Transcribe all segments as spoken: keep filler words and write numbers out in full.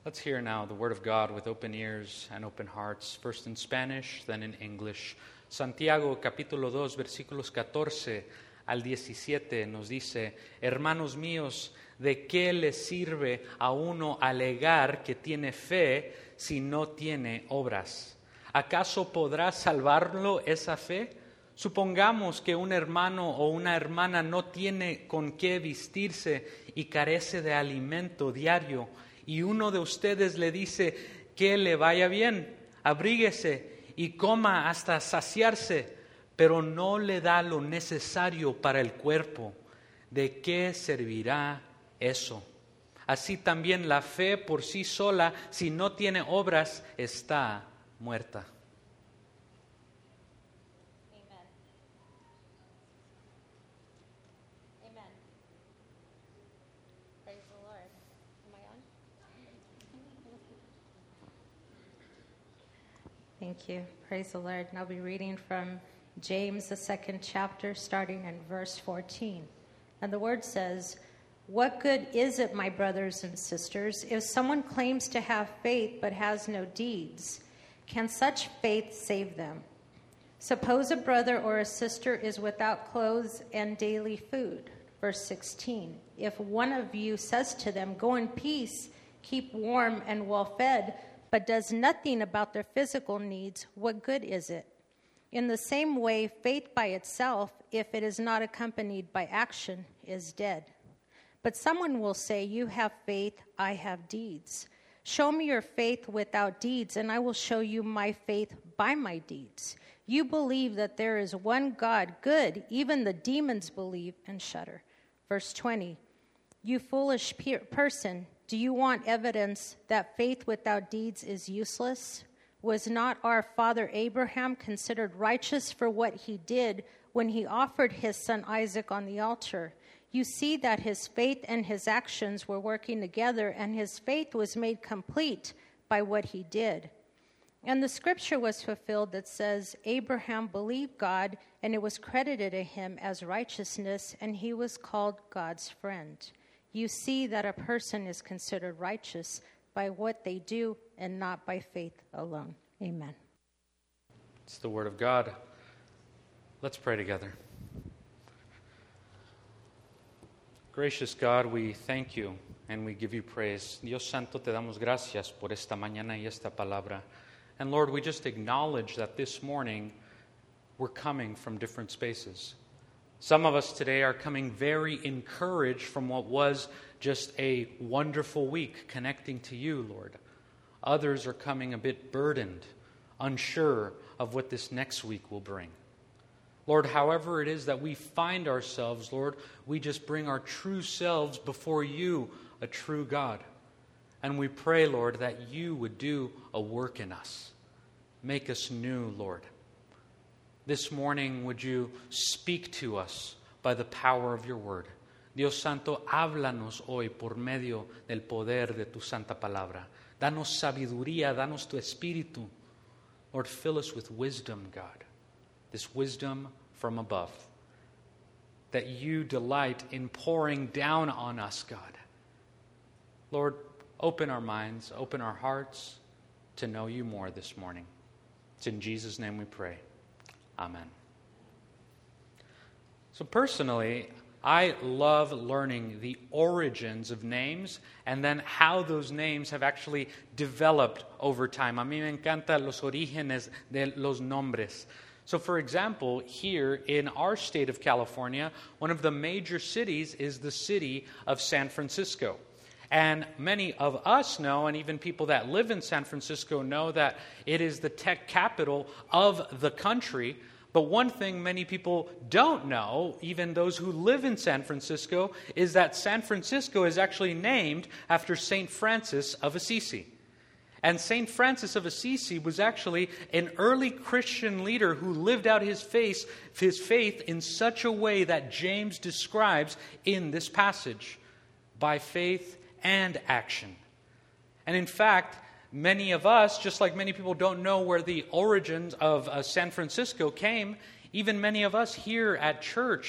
Let's hear now the Word of God with open ears and open hearts, first in Spanish, then in English. Santiago capítulo dos, versículos catorce al diecisiete nos dice: Hermanos míos, ¿de qué le sirve a uno alegar que tiene fe si no tiene obras? ¿Acaso podrá salvarlo esa fe? Supongamos que un hermano o una hermana no tiene con qué vestirse y carece de alimento diario, y uno de ustedes le dice que le vaya bien, abríguese y coma hasta saciarse, pero no le da lo necesario para el cuerpo. ¿De qué servirá eso? Así también la fe por sí sola, si no tiene obras, está muerta. Thank you. Praise the Lord. And I'll be reading from James, the second chapter, starting in verse fourteen. And the word says, "What good is it, my brothers and sisters, if someone claims to have faith but has no deeds? Can such faith save them? Suppose a brother or a sister is without clothes and daily food." Verse sixteen, "If one of you says to them, 'Go in peace, keep warm and well fed,' but does nothing about their physical needs, what good is it? In the same way, faith by itself, if it is not accompanied by action, is dead. But someone will say, 'You have faith, I have deeds.' Show me your faith without deeds, and I will show you my faith by my deeds. You believe that there is one God, good, even the demons believe and shudder." Verse twenty, "You foolish pe- person, do you want evidence that faith without deeds is useless? Was not our father Abraham considered righteous for what he did when he offered his son Isaac on the altar? You see that his faith and his actions were working together, and his faith was made complete by what he did. And the scripture was fulfilled that says, 'Abraham believed God, and it was credited to him as righteousness, and he was called God's friend.' You see that a person is considered righteous by what they do and not by faith alone." Amen. It's the Word of God. Let's pray together. Gracious God, we thank you and we give you praise. Dios Santo, te damos gracias por esta mañana y esta palabra. And Lord, we just acknowledge that this morning we're coming from different spaces. Some of us today are coming very encouraged from what was just a wonderful week connecting to you, Lord. Others are coming a bit burdened, unsure of what this next week will bring. Lord, however it is that we find ourselves, Lord, we just bring our true selves before you, a true God. And we pray, Lord, that you would do a work in us. Make us new, Lord. This morning, would you speak to us by the power of your word? Dios Santo, háblanos hoy por medio del poder de tu santa palabra. Danos sabiduría, danos tu espíritu. Lord, fill us with wisdom, God. This wisdom from above. That you delight in pouring down on us, God. Lord, open our minds, open our hearts to know you more this morning. It's in Jesus' name we pray. Amen. So personally, I love learning the origins of names and then how those names have actually developed over time. A mí me encantan los orígenes de los nombres. So for example, here in our state of California, one of the major cities is the city of San Francisco. And many of us know, and even people that live in San Francisco know, that it is the tech capital of the country. But one thing many people don't know, even those who live in San Francisco, is that San Francisco is actually named after Saint Francis of Assisi. And Saint Francis of Assisi was actually an early Christian leader who lived out his faith, his faith in such a way that James describes in this passage, by faith and action. And in fact, many of us, just like many people don't know where the origins of uh, San Francisco came, even many of us here at church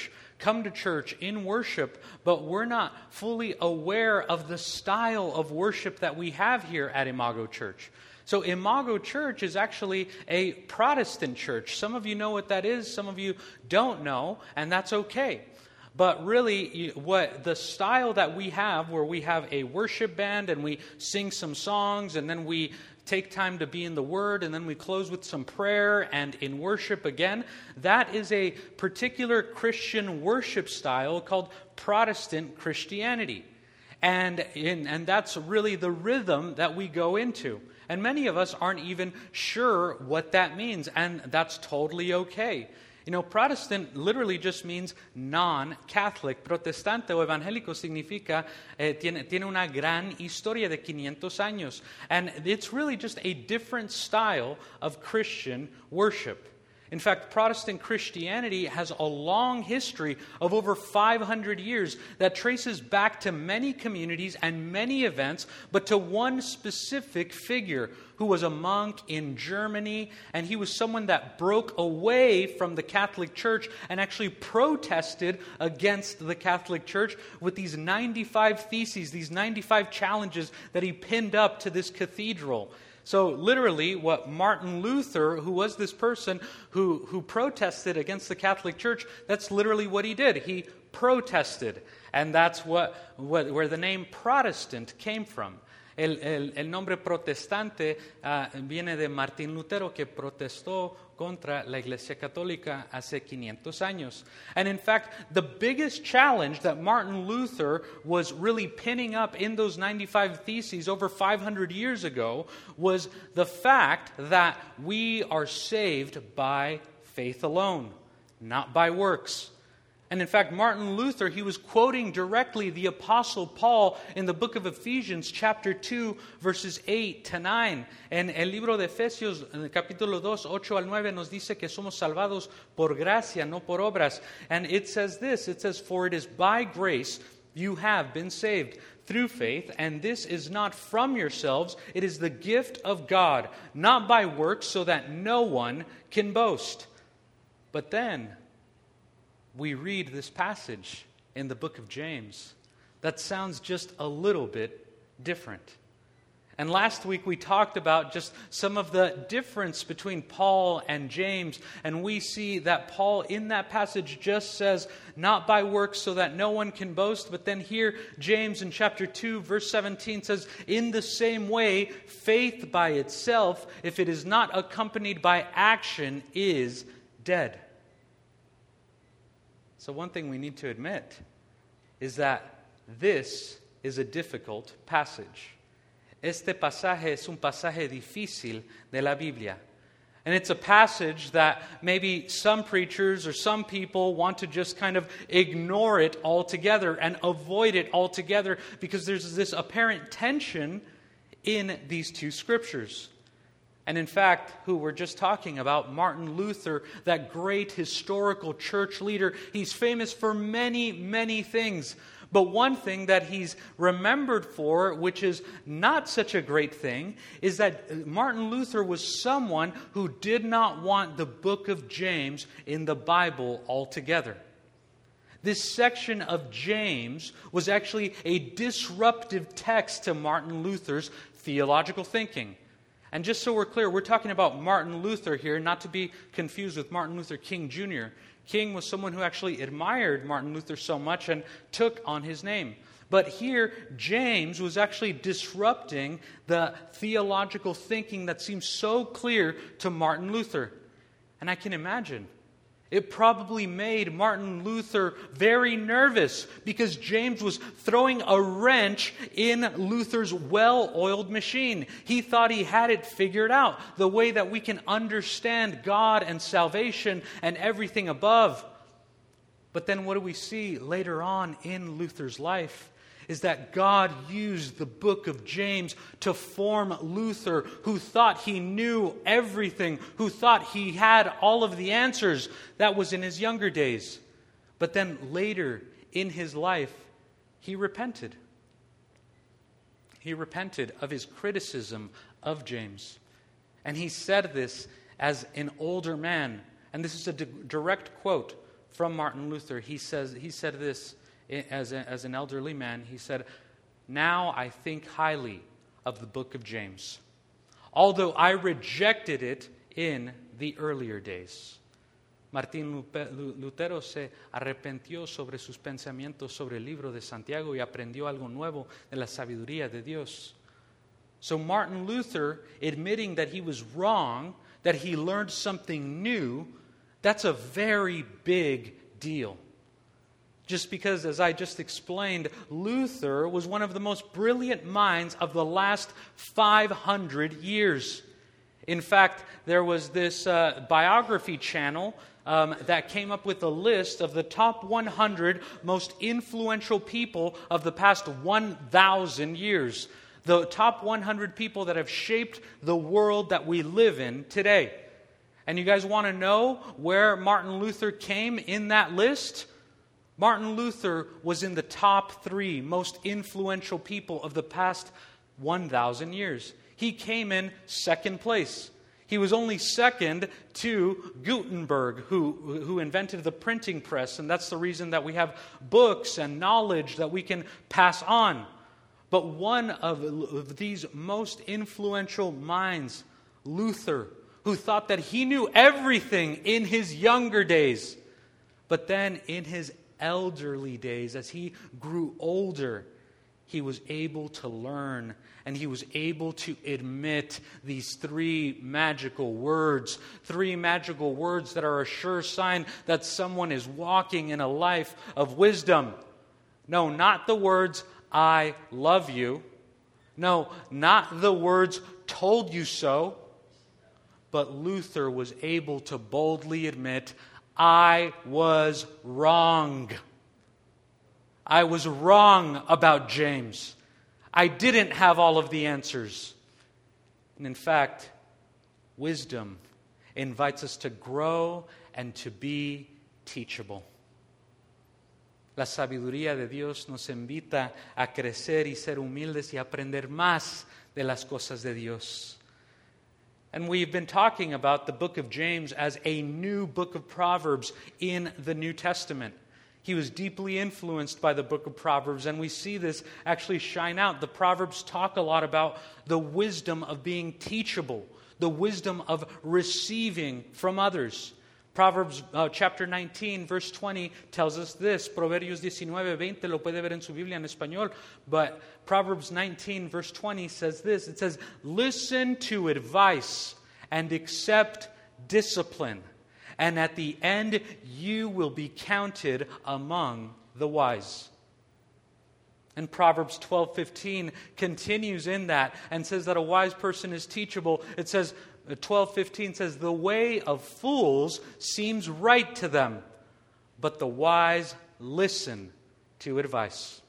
come to church in worship, but we're not fully aware of the style of worship that we have here at Imago Church. So Imago Church is actually a Protestant church. Some of you know what that is, some of you don't know, and that's okay. But really, what the style that we have, where we have a worship band and we sing some songs and then we take time to be in the Word and then we close with some prayer and in worship again, that is a particular Christian worship style called Protestant Christianity. And, in, and that's really the rhythm that we go into. And many of us aren't even sure what that means, and that's totally okay. You know, Protestant literally just means non-Catholic. Protestante o evangélico significa, eh, tiene, tiene una gran historia de quinientos años. And it's really just a different style of Christian worship. In fact, Protestant Christianity has a long history of over five hundred years that traces back to many communities and many events, but to one specific figure who was a monk in Germany, and he was someone that broke away from the Catholic Church and actually protested against the Catholic Church with these ninety-five theses, these ninety-five challenges that he pinned up to this cathedral. So literally what Martin Luther, who was this person who, who protested against the Catholic Church, that's literally what he did. He protested. And that's what, what where the name Protestant came from. El, el, el nombre protestante uh, viene de Martín Lutero, que protestó contra la Iglesia Católica hace quinientos años. And in fact, the biggest challenge that Martin Luther was really pinning up in those ninety-five theses over five hundred years ago was the fact that we are saved by faith alone, not by works. And in fact, Martin Luther, he was quoting directly the Apostle Paul in the book of Ephesians, chapter two, verses eight to nine. En el libro de Efesios, en el capítulo dos, ocho al nueve, nos dice que somos salvados por gracia, no por obras. And it says this, it says, "For it is by grace you have been saved, through faith, and this is not from yourselves, it is the gift of God, not by works, so that no one can boast." But then we read this passage in the book of James that sounds just a little bit different. And last week we talked about just some of the difference between Paul and James, and we see that Paul in that passage just says, not by works so that no one can boast, but then here James in chapter two verse seventeen says, in the same way, faith by itself, if it is not accompanied by action, is dead. So one thing we need to admit is that this is a difficult passage. Este pasaje es un pasaje difícil de la Biblia. And it's a passage that maybe some preachers or some people want to just kind of ignore it altogether and avoid it altogether because there's this apparent tension in these two scriptures. And in fact, who we're just talking about, Martin Luther, that great historical church leader, he's famous for many, many things. But one thing that he's remembered for, which is not such a great thing, is that Martin Luther was someone who did not want the book of James in the Bible altogether. This section of James was actually a disruptive text to Martin Luther's theological thinking. And just so we're clear, we're talking about Martin Luther here, not to be confused with Martin Luther King Junior King was someone who actually admired Martin Luther so much and took on his name. But here, James was actually disrupting the theological thinking that seems so clear to Martin Luther. And I can imagine, it probably made Martin Luther very nervous because James was throwing a wrench in Luther's well-oiled machine. He thought he had it figured out, the way that we can understand God and salvation and everything above. But then what do we see later on in Luther's life? Is that God used the book of James to form Luther, who thought he knew everything, who thought he had all of the answers. That was in his younger days. But then later in his life, he repented. He repented of his criticism of James. And he said this as an older man. And this is a di- direct quote from Martin Luther. He says he said this as, a, as an elderly man. He said, "Now I think highly of the book of James, although I rejected it in the earlier days." Martín Lutero se arrepintió sobre sus pensamientos sobre el libro de Santiago y aprendió algo nuevo de la sabiduría de Dios. So Martin Luther, admitting that he was wrong, that he learned something new, that's a very big deal. Just because, as I just explained, Luther was one of the most brilliant minds of the last five hundred years. In fact, there was this uh, biography channel um, that came up with a list of the top one hundred most influential people of the past one thousand years. The top one hundred people that have shaped the world that we live in today. And you guys want to know where Martin Luther came in that list? Martin Luther was in the top three most influential people of the past one thousand years. He came in second place. He was only second to Gutenberg, who, who invented the printing press, and that's the reason that we have books and knowledge that we can pass on. But one of these most influential minds, Luther, who thought that he knew everything in his younger days, but then in his elderly days, as he grew older, he was able to learn, and he was able to admit these three magical words, three magical words that are a sure sign that someone is walking in a life of wisdom. No, not the words, "I love you." No, not the words, "told you so." But Luther was able to boldly admit, "I was wrong. I was wrong about James. I didn't have all of the answers." And in fact, wisdom invites us to grow and to be teachable. La sabiduría de Dios nos invita a crecer y ser humildes y aprender más de las cosas de Dios. And we've been talking about the book of James as a new book of Proverbs in the New Testament. He was deeply influenced by the book of Proverbs, and we see this actually shine out. The Proverbs talk a lot about the wisdom of being teachable, the wisdom of receiving from others. Proverbs uh, chapter nineteen, verse twenty tells us this. Proverbios diecinueve veinte lo puede ver en su Biblia en español. But Proverbs nineteen, verse twenty says this. It says, "Listen to advice and accept discipline, and at the end you will be counted among the wise." And Proverbs twelve fifteen continues in that and says that a wise person is teachable. It says, twelve fifteen says, "The way of fools seems right to them, but the wise listen to advice."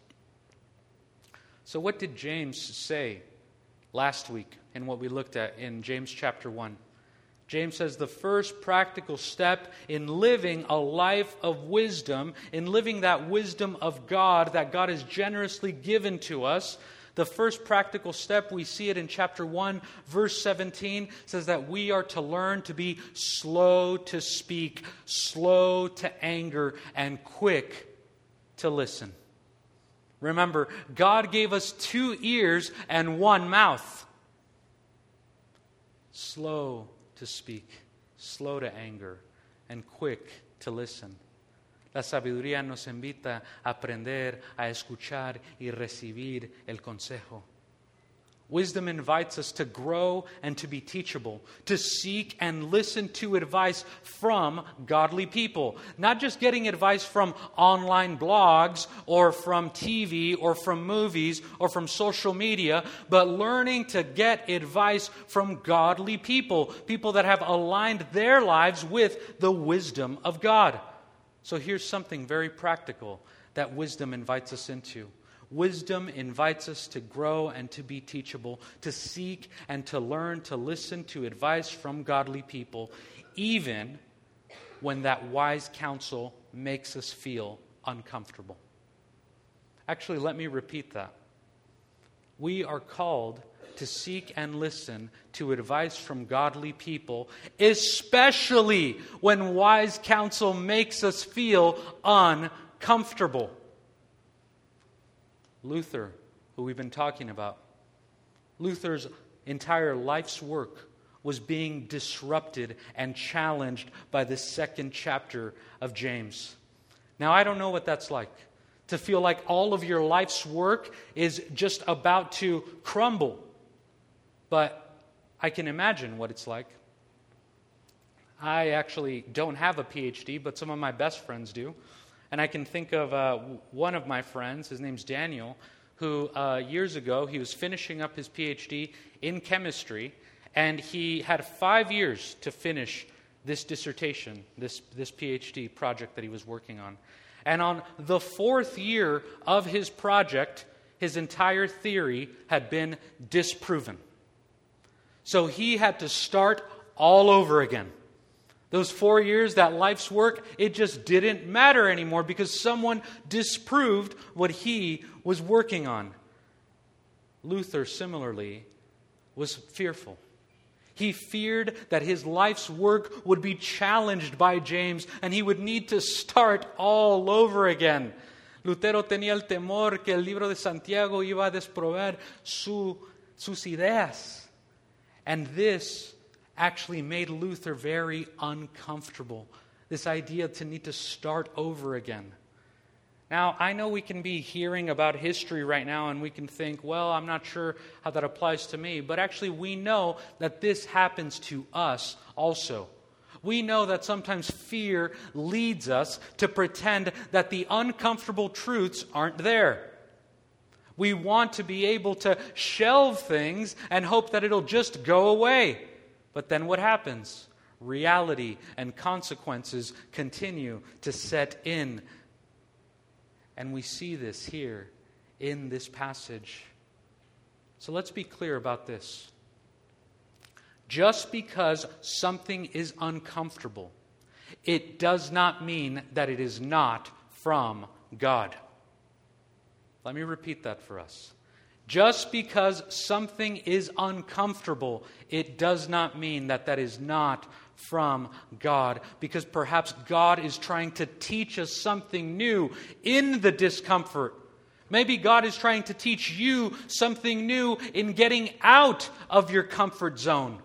So what did James say last week in what we looked at in James chapter one? James says the first practical step in living a life of wisdom, in living that wisdom of God that God has generously given to us, the first practical step, we see it in chapter one, verse seventeen, says that we are to learn to be slow to speak, slow to anger, and quick to listen. Remember, God gave us two ears and one mouth. Slow to speak, slow to anger, and quick to listen. La sabiduría nos invita a aprender, a escuchar y recibir el consejo. Wisdom invites us to grow and to be teachable, to seek and listen to advice from godly people. Not just getting advice from online blogs or from T V or from movies or from social media, but learning to get advice from godly people, people that have aligned their lives with the wisdom of God. So here's something very practical that wisdom invites us into. Wisdom invites us to grow and to be teachable, to seek and to learn to listen to advice from godly people, even when that wise counsel makes us feel uncomfortable. Actually, let me repeat that. We are called to seek and listen to advice from godly people, especially when wise counsel makes us feel uncomfortable. Luther, who we've been talking about, Luther's entire life's work was being disrupted and challenged by the second chapter of James. Now, I don't know what that's like, to feel like all of your life's work is just about to crumble. But I can imagine what it's like. I actually don't have a P H D, but some of my best friends do. And I can think of uh, one of my friends, his name's Daniel, who uh, years ago, he was finishing up his P H D in chemistry, and he had five years to finish this dissertation, this, this P H D project that he was working on. And on the fourth year of his project, his entire theory had been disproven. So he had to start all over again. Those four years, that life's work, it just didn't matter anymore because someone disproved what he was working on. Luther, similarly, was fearful. He feared that his life's work would be challenged by James and he would need to start all over again. Lutero tenía el temor que el libro de Santiago iba a desprobar su, sus ideas. And this actually made Luther very uncomfortable, this idea to need to start over again. Now, I know we can be hearing about history right now and we can think, well, I'm not sure how that applies to me. But actually, we know that this happens to us also. We know that sometimes fear leads us to pretend that the uncomfortable truths aren't there. We want to be able to shelve things and hope that it'll just go away. But then what happens? Reality and consequences continue to set in. And we see this here in this passage. So let's be clear about this. Just because something is uncomfortable, it does not mean that it is not from God. Let me repeat that for us. Just because something is uncomfortable, it does not mean that that is not from God, because perhaps God is trying to teach us something new in the discomfort. Maybe God is trying to teach you something new in getting out of your comfort zone.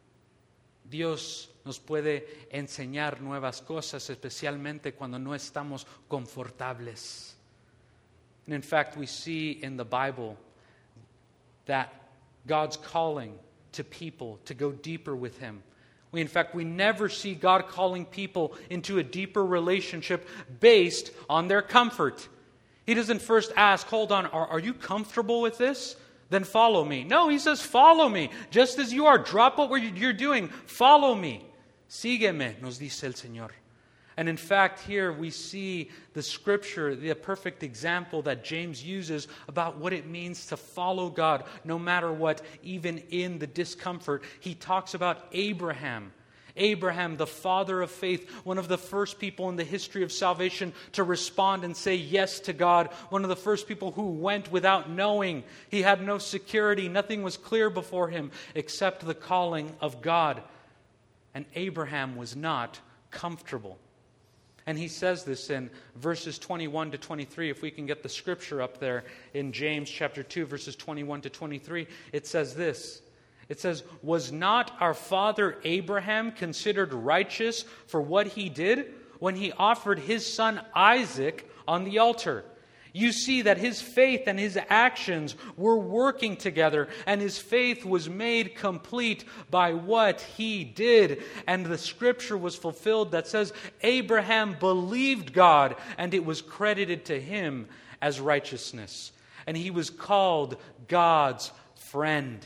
Dios nos puede enseñar nuevas cosas, especialmente cuando no estamos confortables. And in fact, we see in the Bible that God's calling to people to go deeper with Him. We, in fact, we never see God calling people into a deeper relationship based on their comfort. He doesn't first ask, hold on, are, are you comfortable with this? Then follow me. No, He says, follow me. Just as you are, drop what you're doing. Follow me. Sígueme, nos dice el Señor. And in fact, here we see the scripture, the perfect example that James uses about what it means to follow God no matter what, even in the discomfort. He talks about Abraham. Abraham, the father of faith, one of the first people in the history of salvation to respond and say yes to God. One of the first people who went without knowing. He had no security. Nothing was clear before him except the calling of God. And Abraham was not comfortable. And he says this in verses twenty-one to twenty-three. If we can get the scripture up there in James chapter two, verses twenty-one to twenty-three, it says this. It says, was not our father Abraham considered righteous for what he did when he offered his son Isaac on the altar? You see that his faith and his actions were working together, and his faith was made complete by what he did. And the scripture was fulfilled that says, Abraham believed God, and it was credited to him as righteousness. And he was called God's friend.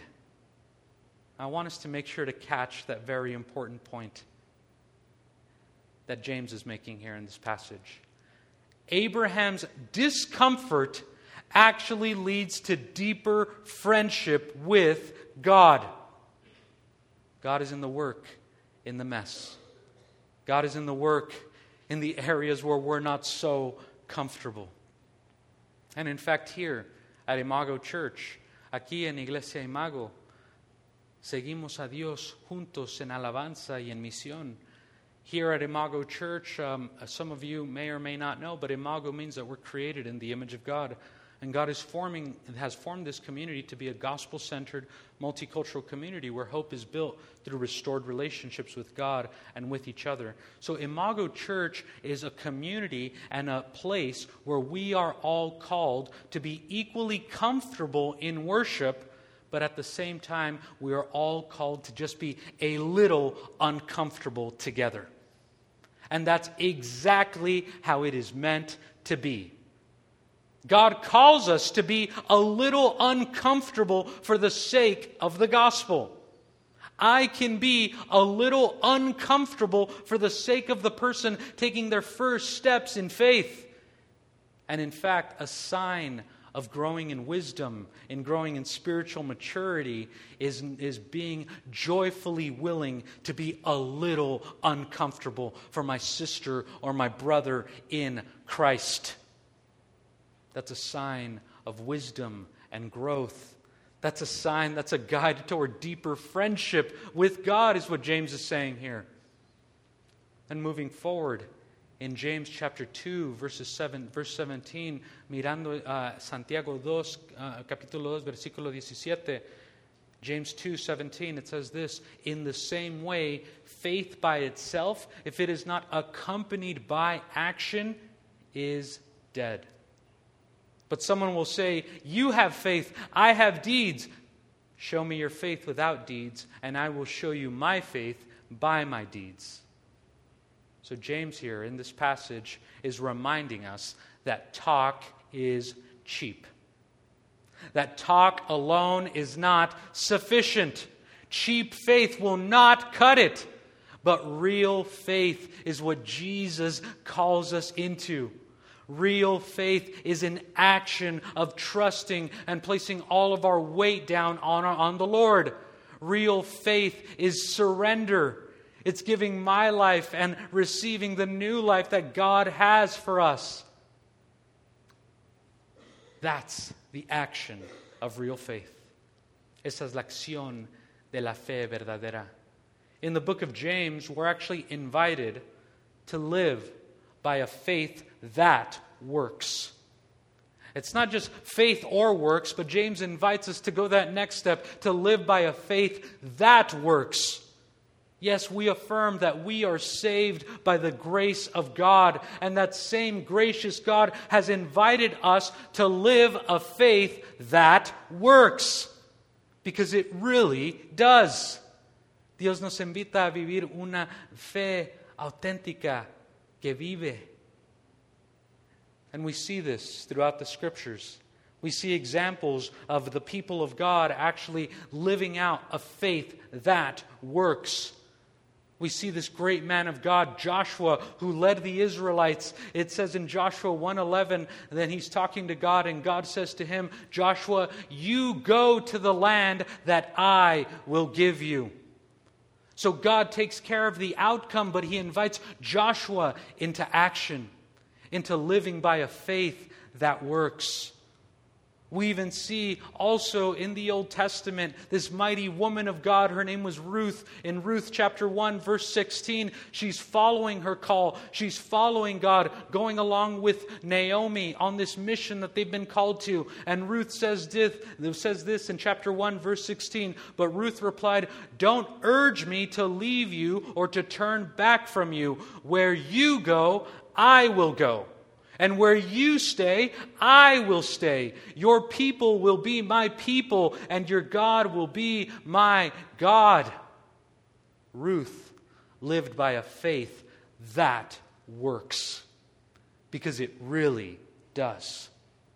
I want us to make sure to catch that very important point that James is making here in this passage. Abraham's discomfort actually leads to deeper friendship with God. God is in the work in the mess. God is in the work in the areas where we're not so comfortable. And in fact, here at Imago Church, aquí en Iglesia Imago, Seguimos a Dios juntos en alabanza y en misión. Here at Imago Church, um, some of you may or may not know, but Imago means that we're created in the image of God. And God is forming, has formed this community to be a gospel-centered, multicultural community where hope is built through restored relationships with God and with each other. So Imago Church is a community and a place where we are all called to be equally comfortable in worship, but at the same time, we are all called to just be a little uncomfortable together. And that's exactly how it is meant to be. God calls us to be a little uncomfortable for the sake of the gospel. I can be a little uncomfortable for the sake of the person taking their first steps in faith. And in fact, a sign of growing in wisdom, in growing in spiritual maturity, is, is being joyfully willing to be a little uncomfortable for my sister or my brother in Christ. That's a sign of wisdom and growth. That's a sign, that's a guide toward deeper friendship with God, is what James is saying here. And moving forward, in James chapter two, verses seven, verse seventeen, mirando uh, Santiago dos, uh, capítulo dos, versículo diecisiete, James two seventeen, it says this: in the same way, faith by itself, if it is not accompanied by action, is dead. But someone will say, you have faith, I have deeds. Show me your faith without deeds, and I will show you my faith by my deeds. So James here in this passage is reminding us that talk is cheap. That talk alone is not sufficient. Cheap faith will not cut it. But real faith is what Jesus calls us into. Real faith is an action of trusting and placing all of our weight down on, on the Lord. Real faith is surrender. It's giving my life and receiving the new life that God has for us. That's the action of real faith. Esa es la acción de la fe verdadera. In the book of James, we're actually invited to live by a faith that works. It's not just faith or works, but James invites us to go that next step, to live by a faith that works. Yes, we affirm that we are saved by the grace of God, and that same gracious God has invited us to live a faith that works, because it really does. Dios nos invita a vivir una fe auténtica que vive. And we see this throughout the Scriptures. We see examples of the people of God actually living out a faith that works. We see this great man of God, Joshua, who led the Israelites. It says in Joshua one eleven, then he's talking to God, and God says to him, Joshua, you go to the land that I will give you. So God takes care of the outcome, but He invites Joshua into action, into living by a faith that works. We even see also in the Old Testament this mighty woman of God. Her name was Ruth. In Ruth chapter one, verse sixteen, she's following her call. She's following God, going along with Naomi on this mission that they've been called to. And Ruth says this, says this in chapter one, verse sixteen, but Ruth replied, don't urge me to leave you or to turn back from you. Where you go, I will go. And where you stay, I will stay. Your people will be my people, and your God will be my God. Ruth lived by a faith that works, because it really does.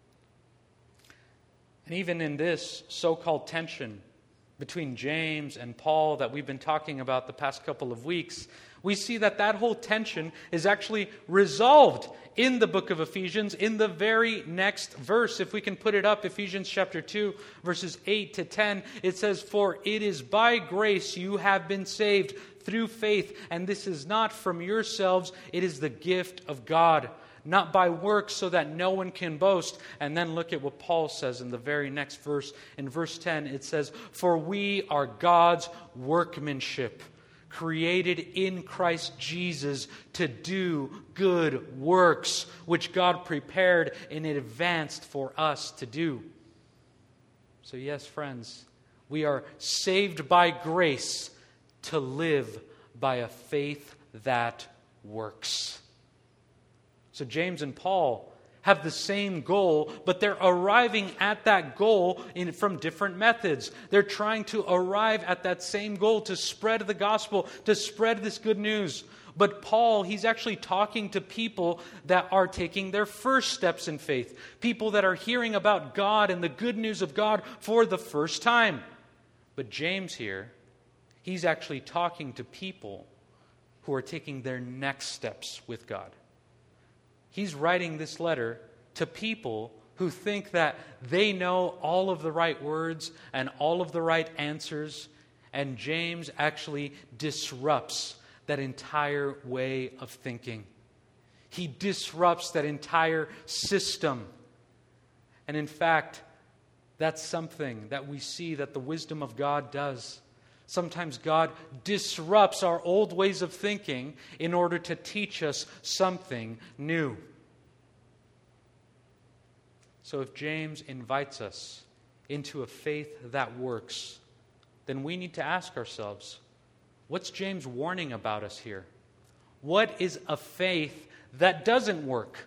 And even in this so-called tension between James and Paul that we've been talking about the past couple of weeks, we see that that whole tension is actually resolved in the book of Ephesians in the very next verse. If we can put it up, Ephesians chapter two, verses eight to ten, it says, for it is by grace you have been saved through faith, and this is not from yourselves, it is the gift of God, not by works so that no one can boast. And then look at what Paul says in the very next verse. In verse ten, it says, "For we are God's workmanship, created in Christ Jesus to do good works, which God prepared in advance for us to do." So yes, friends, we are saved by grace to live by a faith that works. So James and Paul have the same goal, but they're arriving at that goal in, from different methods. They're trying to arrive at that same goal, to spread the gospel, to spread this good news. But Paul, he's actually talking to people that are taking their first steps in faith, people that are hearing about God and the good news of God for the first time. But James here, he's actually talking to people who are taking their next steps with God. He's writing this letter to people who think that they know all of the right words and all of the right answers, and James actually disrupts that entire way of thinking. He disrupts that entire system. And in fact, that's something that we see that the wisdom of God does. Sometimes God disrupts our old ways of thinking in order to teach us something new. So if James invites us into a faith that works, then we need to ask ourselves, what's James warning about us here? What is a faith that doesn't work?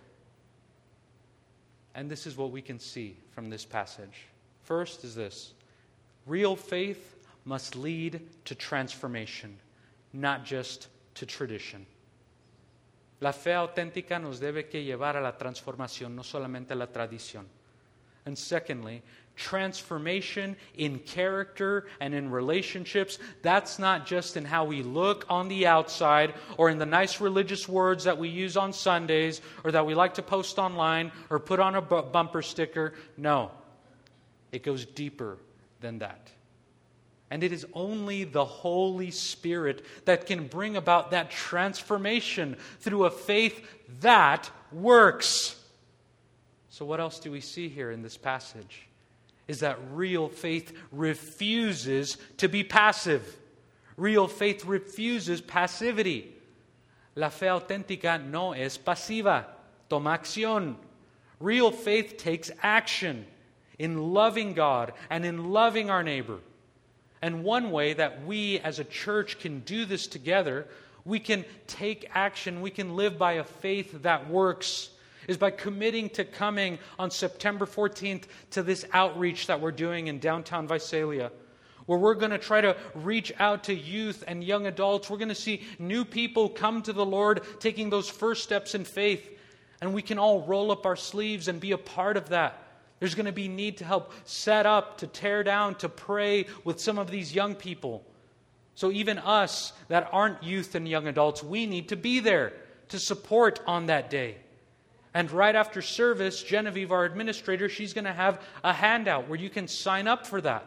And this is what we can see from this passage. First is this: real faith must lead to transformation, not just to tradition. La fe auténtica nos debe que llevar a la transformación, no solamente a la tradición. And secondly, transformation in character and in relationships, that's not just in how we look on the outside or in the nice religious words that we use on Sundays or that we like to post online or put on a bu- bumper sticker. No, it goes deeper than that. And it is only the Holy Spirit that can bring about that transformation through a faith that works. So what else do we see here in this passage? Is that real faith refuses to be passive. Real faith refuses passivity. La fe auténtica no es pasiva. Toma acción. Real faith takes action in loving God and in loving our neighbor. And one way that we as a church can do this together, we can take action, we can live by a faith that works, is by committing to coming on September fourteenth to this outreach that we're doing in downtown Visalia, where we're going to try to reach out to youth and young adults. We're going to see new people come to the Lord, taking those first steps in faith. And we can all roll up our sleeves and be a part of that. There's going to be need to help set up, to tear down, to pray with some of these young people. So even us that aren't youth and young adults, we need to be there to support on that day. And right after service, Genevieve, our administrator, she's going to have a handout where you can sign up for that.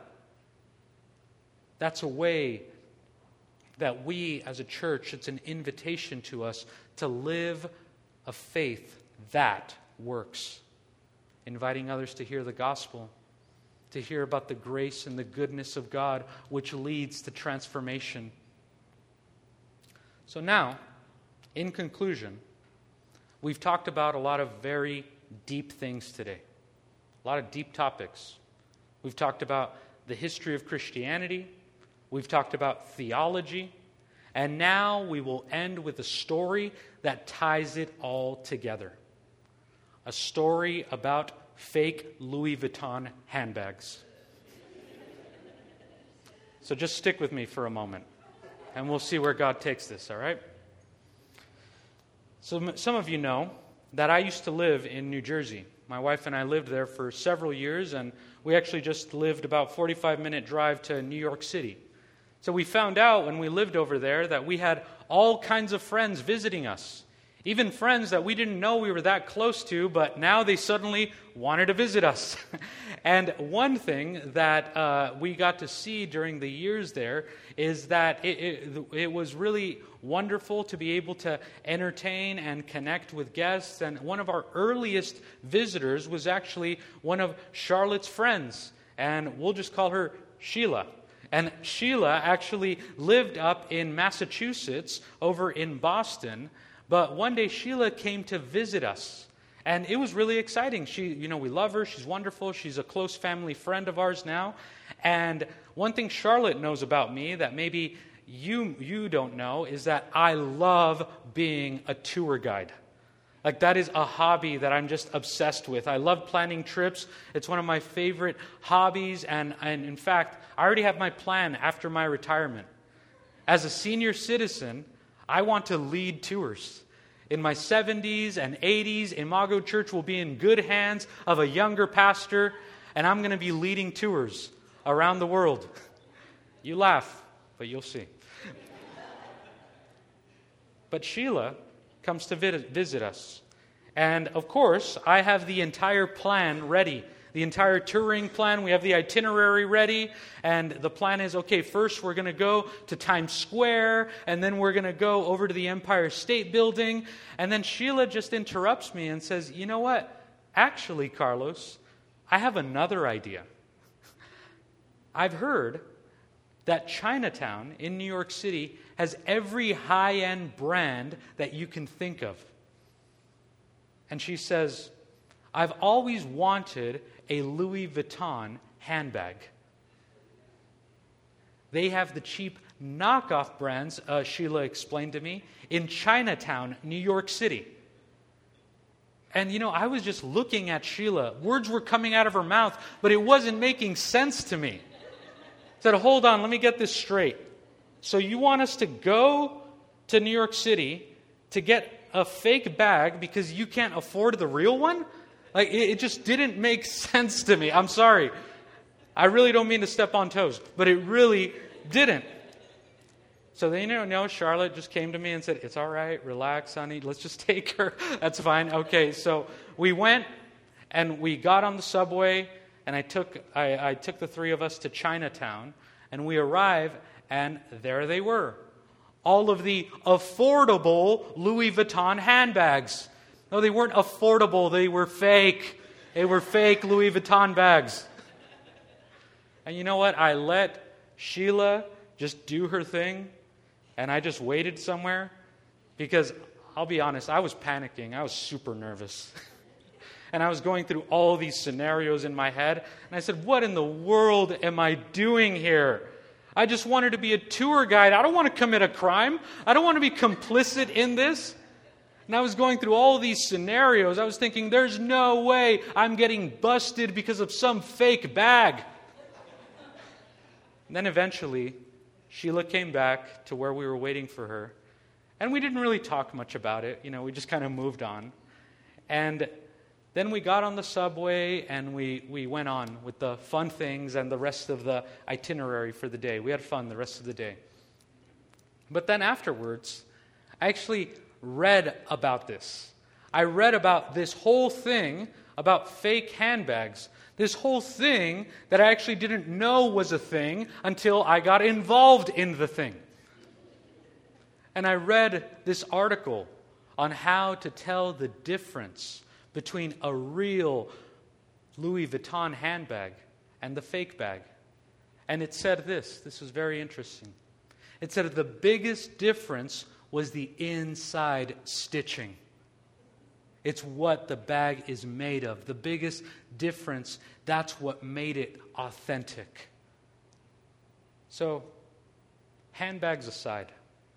That's a way that we as a church, it's an invitation to us to live a faith that works. Inviting others to hear the gospel, to hear about the grace and the goodness of God, which leads to transformation. So now, in conclusion, we've talked about a lot of very deep things today, a lot of deep topics. We've talked about the history of Christianity, we've talked about theology, and now we will end with a story that ties it all together. A story about fake Louis Vuitton handbags. So just stick with me for a moment, and we'll see where God takes this, all right? So some of you know that I used to live in New Jersey. My wife and I lived there for several years, and we actually just lived about forty-five minute drive to New York City. So we found out when we lived over there that we had all kinds of friends visiting us Even friends that we didn't know we were that close to, but now they suddenly wanted to visit us. And one thing that uh, we got to see during the years there is that it, it, it was really wonderful to be able to entertain and connect with guests. And one of our earliest visitors was actually one of Charlotte's friends. And we'll just call her Sheila. And Sheila actually lived up in Massachusetts, over in Boston. But one day Sheila came to visit us. And it was really exciting. She, you know, we love her. She's wonderful. She's a close family friend of ours now. And one thing Charlotte knows about me that maybe you you don't know is that I love being a tour guide. Like, that is a hobby that I'm just obsessed with. I love planning trips. It's one of my favorite hobbies. And, and in fact, I already have my plan after my retirement. As a senior citizen, I want to lead tours. In my seventies and eighties, Imago Church will be in good hands of a younger pastor, and I'm going to be leading tours around the world. You laugh, but you'll see. But Sheila comes to visit us. And of course, I have the entire plan ready. The entire touring plan. We have the itinerary ready. And the plan is, okay, first we're going to go to Times Square. And then we're going to go over to the Empire State Building. And then Sheila just interrupts me and says, you know what? Actually, Carlos, I have another idea. I've heard that Chinatown in New York City has every high-end brand that you can think of. And she says, I've always wanted a Louis Vuitton handbag. They have the cheap knockoff brands, uh, Sheila explained to me, in Chinatown, New York City. And, you know, I was just looking at Sheila. Words were coming out of her mouth, but it wasn't making sense to me. I said, hold on, let me get this straight. So you want us to go to New York City to get a fake bag because you can't afford the real one? Like, it, it just didn't make sense to me. I'm sorry. I really don't mean to step on toes, but it really didn't. So then, you know, no, Charlotte just came to me and said, it's all right, relax, honey, let's just take her. That's fine. Okay, so we went and we got on the subway, and I took I, I took the three of us to Chinatown, and we arrive, and there they were. All of the affordable Louis Vuitton handbags. No, they weren't affordable, they were fake. They were fake Louis Vuitton bags. And you know what? I let Sheila just do her thing, and I just waited somewhere because, I'll be honest, I was panicking. I was super nervous. And I was going through all these scenarios in my head, and I said, what in the world am I doing here? I just wanted to be a tour guide. I don't want to commit a crime. I don't want to be complicit in this. And I was going through all these scenarios. I was thinking, there's no way I'm getting busted because of some fake bag. And then eventually, Sheila came back to where we were waiting for her. And we didn't really talk much about it. You know, we just kind of moved on. And then we got on the subway and we, we went on with the fun things and the rest of the itinerary for the day. We had fun the rest of the day. But then afterwards, I actually read about this. I read about this whole thing about fake handbags. This whole thing that I actually didn't know was a thing until I got involved in the thing. And I read this article on how to tell the difference between a real Louis Vuitton handbag and the fake bag. And it said this. This was very interesting. It said the biggest difference was the inside stitching. It's what the bag is made of. The biggest difference, that's what made it authentic. So, handbags aside,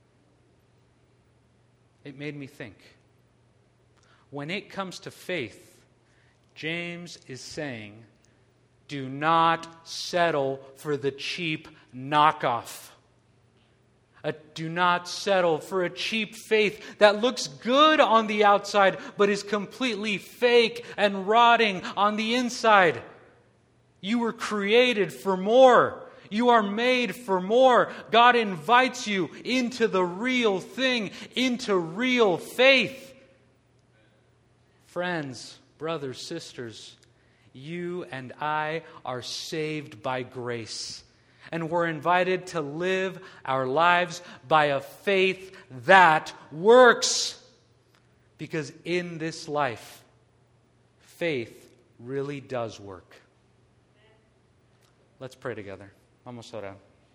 it made me think. When it comes to faith, James is saying, do not settle for the cheap knockoff. Uh, do not settle for a cheap faith that looks good on the outside, but is completely fake and rotting on the inside. You were created for more. You are made for more. God invites you into the real thing, into real faith. Friends, brothers, sisters, you and I are saved by grace. And we're invited to live our lives by a faith that works. Because in this life, faith really does work. Let's pray together. Vamos a orar.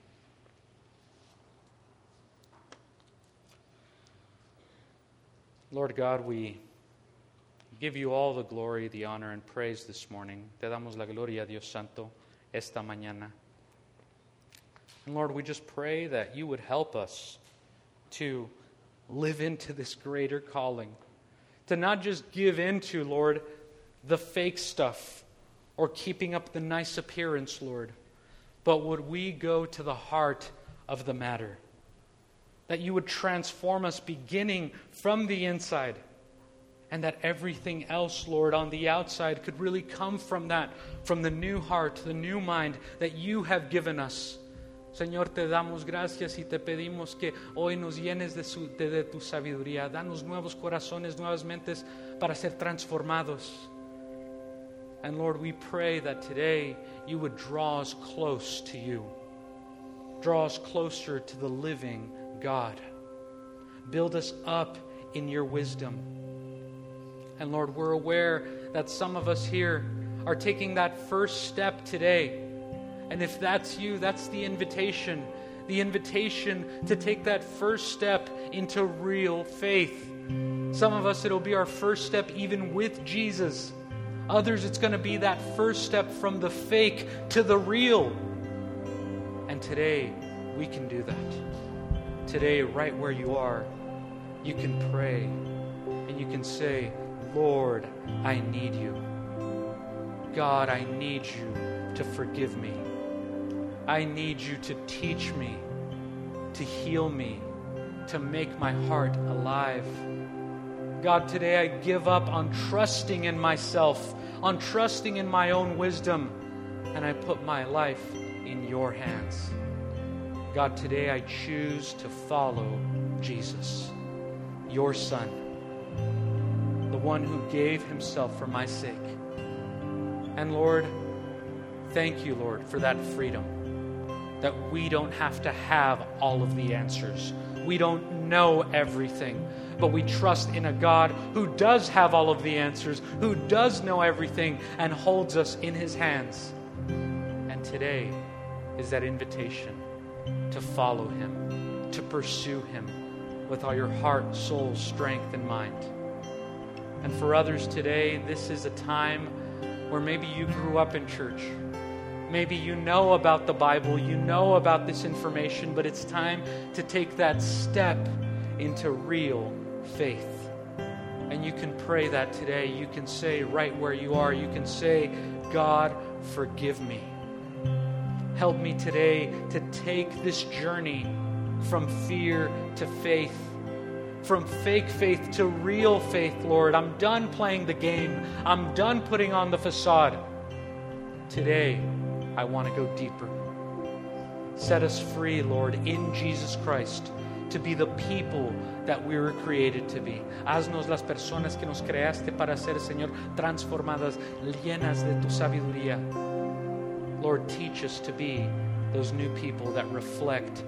Lord God, we give you all the glory, the honor, and praise this morning. Te damos la gloria, Dios Santo, esta mañana. And Lord, we just pray that you would help us to live into this greater calling. To not just give into, Lord, the fake stuff or keeping up the nice appearance, Lord, but would we go to the heart of the matter? That you would transform us beginning from the inside, and that everything else, Lord, on the outside could really come from that, from the new heart, the new mind that you have given us. Señor, te damos gracias y te pedimos que hoy nos llenes de, su, de, de tu sabiduría. Danos nuevos corazones, nuevas mentes para ser transformados. And Lord, we pray that today you would draw us close to you. Draw us closer to the living God. Build us up in your wisdom. And Lord, we're aware that some of us here are taking that first step today. And if that's you, that's the invitation. The invitation to take that first step into real faith. Some of us, it'll be our first step even with Jesus. Others, it's going to be that first step from the fake to the real. And today, we can do that. Today, right where you are, you can pray and you can say, Lord, I need you. God, I need you to forgive me. I need you to teach me, to heal me, to make my heart alive. God, today I give up on trusting in myself, on trusting in my own wisdom, and I put my life in your hands. God, today I choose to follow Jesus, your Son, the one who gave himself for my sake. And Lord, thank you, Lord, for that freedom, that we don't have to have all of the answers. We don't know everything, but we trust in a God who does have all of the answers, who does know everything, and holds us in his hands. And today is that invitation to follow him, to pursue him with all your heart, soul, strength, and mind. And for others today, this is a time where maybe you grew up in church. Maybe you know about the Bible, you know about this information, but it's time to take that step into real faith. And you can pray that today. You can say right where you are, you can say, God, forgive me. Help me today to take this journey from fear to faith, from fake faith to real faith, Lord. I'm done playing the game. I'm done putting on the facade. Today, I want to go deeper. Set us free, Lord, in Jesus Christ, to be the people that we were created to be. Haznos las personas que nos creaste para ser, Señor, transformadas, llenas de tu sabiduría. Lord, teach us to be those new people that reflect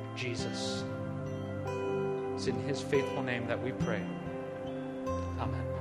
Jesus. It's in his faithful name that we pray. Amen.